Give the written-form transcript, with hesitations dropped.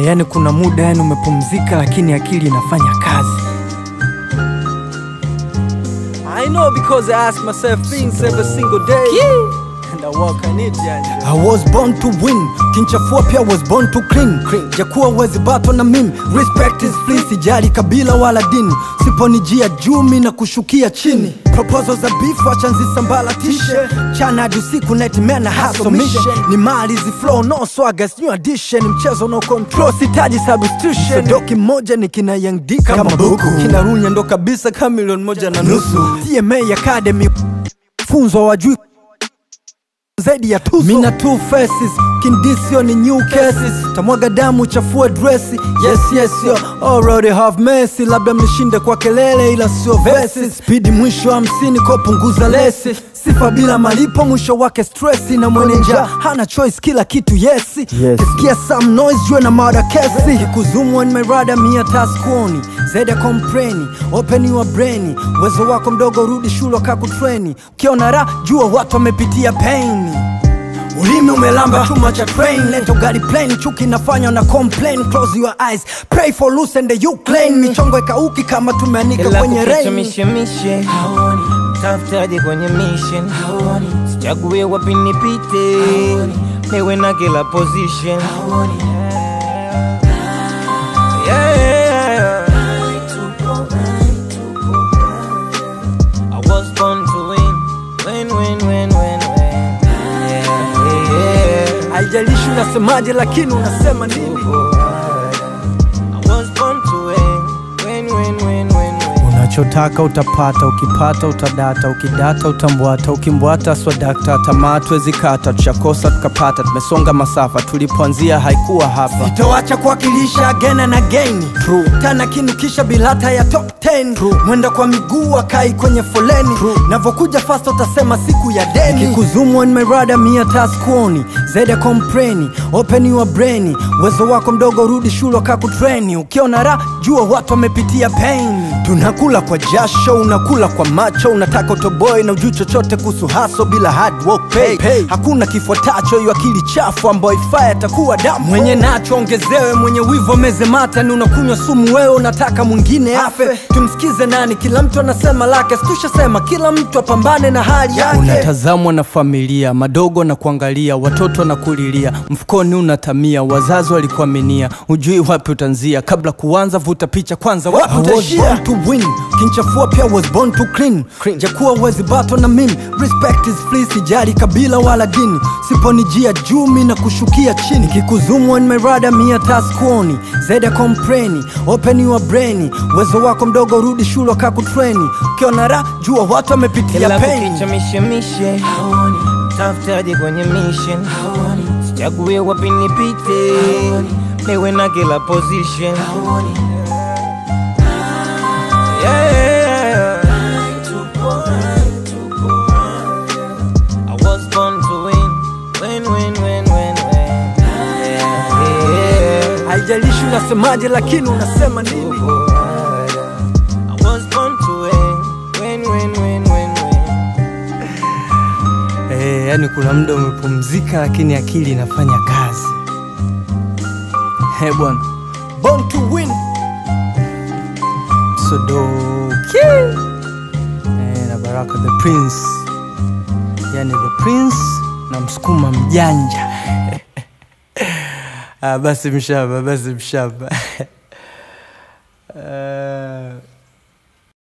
Yani kuna muda yani umepumzika lakini akili inafanya kazi. I know because I ask myself things every single day. And I work on it, yani. I was born to win, kinchafua pia was born to clean. Jakuwa wezi bato na mimi, respect is free. Sijali kabila wala dini, siponijia jumi na kushukia chini. Proposals za beef wachanzi sambalatishe, chana hadi usiku nightmare hustle mission. Ni mali zi flow no swagger new addition. Mchezo no control sitaji substitution. Doki moja ni kina Young D kama buku, kina Runya ndo kabisa kama milioni 1.5. TMA Academy funzo wajui zaidi ya tuzo. Mina two faces, kindisio ni new cases. Tamwaga damu chafua dressi. Yes yo, already have mercy. Labda mnishinde kwa kelele ila sio verses. Speed mwisho 50 kwa punguza lesi. Sifa bila malipo mwisho wake stressi. Na mwenye njaa hana choice kila kitu yesi. Kisikia some noise jue na mada kesi. Kikuzumu on my radar mia taskuoni. Zeda kompreni, open your brain. Wezo wako mdogo rudi shule kakutreni. Ukiona raha jua watu wamepitia pain. Ulimi umelamba chuma cha train. Leto gari plane, chuki nafanya na complain. Close your eyes, pray for loose and you claim. Michongo ikauki kama tumeanika kwenye rain. Mishe haoni, tafutaje kwenye mission haoni. Sichague wapi nipite, niwe na kila position haoni. I was born to win. Haijalishi unasemaje lakini unasema nini. I was born to win. Unachotaka utapata, ukipata utadata, ukidata utambwata, ukimbwata swadakta. Tamatu ezikata, tushakosa tukapata, tumesonga masafa, tulipoanzia haikuwa hapa. Itoacha kuwakilisha again and again. True. Tana kinu kisha bilata ya top 10. True. Mwenda kwa miguu wakai kwenye foleni. True. Navokuja fast utasema siku ya deni. Kikuzumu on my radar mia taskuoni. Zeda kompreni, open your brain. Wezo wako mdogo rudi shule kakutreni. Ukiona raha jua watu wamepitia pain. Tunakula kwa jasho, unakula kwa macho. Unataka utoboy na ujui chochote kuhusu hustle bila hard work pay. Hakuna kifuatacho yu akili chafu ambayo ifaya takuwa damu. Mwenye nacho ongezewe, mwenye wivo meze mata. Ni unakunywa sumu wewe unataka mwingine afe. Tumsikize nani, kila mtu anasema lake. Situsha sema kila mtu apambane na hali yake. Unatazamwa na familia, madogo na kuangalia. Watoto na kulilia, mfukoni unatamia. Wazazi walikuaminia, ujui wapi utanzia. Kabla kuanza vuta picha kwanza wapi utaishia. To win, kinchafua pia was born to clean. Jakuwa wezi bato na mimi, respect is free. Sijali kabila wala dini, siponijia jumi na kushukia chini. Kikuzumu on my radar mia taskuoni. Zeda kompreni, open your brain. Wezo wako mdogo rudi shule kakutreni. Ukiona raha jua watu wamepitia pain. Mishe haoni, tafutaje kwenye mission haoni. Sichague wapi nipite, niwe na kila position haoni. I was born to win. Haijalishi unasemaje lakini unasema nini. I was born to win. Yani kuna muda umepumzika lakini akili inafanya kazi. Bwana, born to win. Sodoki na Baraka the Prince. Yani the Prince na msukuma mjanja. Basi mshaba